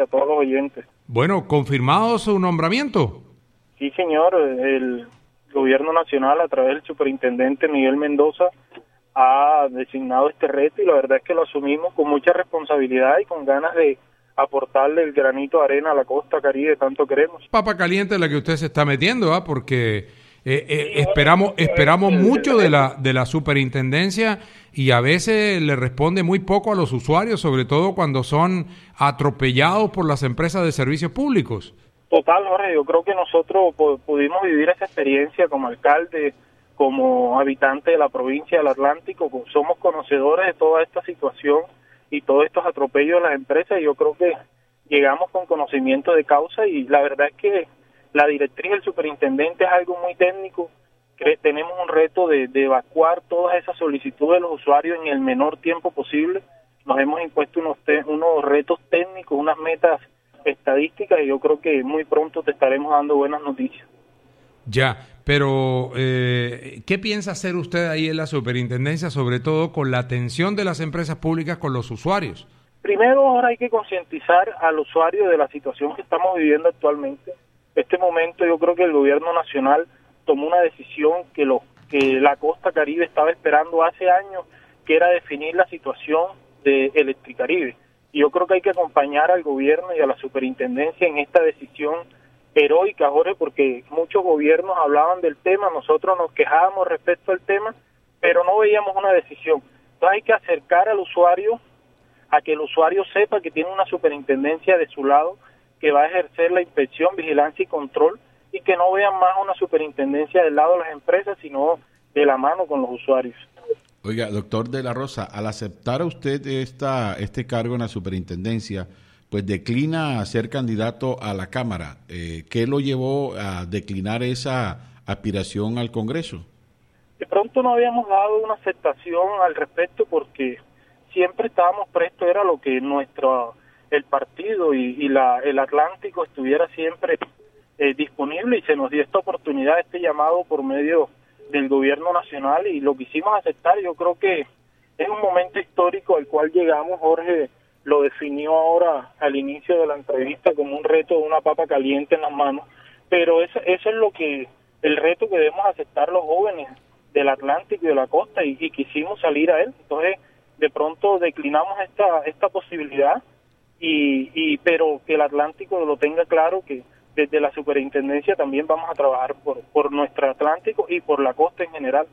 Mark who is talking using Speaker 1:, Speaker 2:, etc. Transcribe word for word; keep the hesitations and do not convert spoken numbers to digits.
Speaker 1: a todos los oyentes.
Speaker 2: Bueno, ¿confirmado su nombramiento?
Speaker 1: Sí, señor, el Gobierno Nacional a través del superintendente Miguel Mendoza ha designado este reto y la verdad es que lo asumimos con mucha responsabilidad y con ganas de aportarle el granito de arena a la costa Caribe, tanto queremos.
Speaker 2: Papa caliente la que usted se está metiendo, ¿ah? Porque eh, eh, esperamos esperamos mucho de la de la superintendencia y a veces le responde muy poco a los usuarios, sobre todo cuando son atropellados por las empresas de servicios públicos.
Speaker 1: Total, Jorge, yo creo que nosotros pudimos vivir esa experiencia como alcalde, como habitante de la provincia del Atlántico, somos conocedores de toda esta situación y todos estos atropellos de las empresas, y yo creo que llegamos con conocimiento de causa, y la verdad es que la directriz del superintendente es algo muy técnico, que tenemos un reto de, de evacuar todas esas solicitudes de los usuarios en el menor tiempo posible, nos hemos impuesto unos, te, unos retos técnicos, unas metas estadísticas, y yo creo que muy pronto te estaremos dando buenas noticias.
Speaker 2: Ya, pero eh, ¿qué piensa hacer usted ahí en la superintendencia, sobre todo con la atención de las empresas públicas con los usuarios?
Speaker 1: Primero, ahora hay que concientizar al usuario de la situación que estamos viviendo actualmente. Este momento yo creo que el gobierno nacional tomó una decisión que, lo, que la costa Caribe estaba esperando hace años, que era definir la situación de Electricaribe. Y yo creo que hay que acompañar al gobierno y a la superintendencia en esta decisión heroica, Jorge, porque muchos gobiernos hablaban del tema, nosotros nos quejábamos respecto al tema, pero no veíamos una decisión. Entonces hay que acercar al usuario a que el usuario sepa que tiene una superintendencia de su lado que va a ejercer la inspección, vigilancia y control, y que no vean más una superintendencia del lado de las empresas, sino de la mano con los usuarios.
Speaker 3: Oiga, doctor De la Rosa, al aceptar usted esta este cargo en la superintendencia, pues declina a ser candidato a la Cámara. Eh, ¿Qué lo llevó a declinar esa aspiración al Congreso?
Speaker 1: De pronto no habíamos dado una aceptación al respecto porque siempre estábamos prestos, era lo que nuestro el partido y, y la el Atlántico estuviera siempre eh, disponible, y se nos dio esta oportunidad, este llamado por medio del gobierno nacional, y lo quisimos aceptar. Yo creo que es un momento histórico al cual llegamos. Jorge lo definió ahora al inicio de la entrevista como un reto de una papa caliente en las manos, pero eso, eso es lo que el reto que debemos aceptar los jóvenes del Atlántico y de la costa, y, y quisimos salir a él. Entonces de pronto declinamos esta esta posibilidad, y, y pero que el Atlántico lo tenga claro, que desde la superintendencia también vamos a trabajar por por nuestro Atlántico y por la costa en general.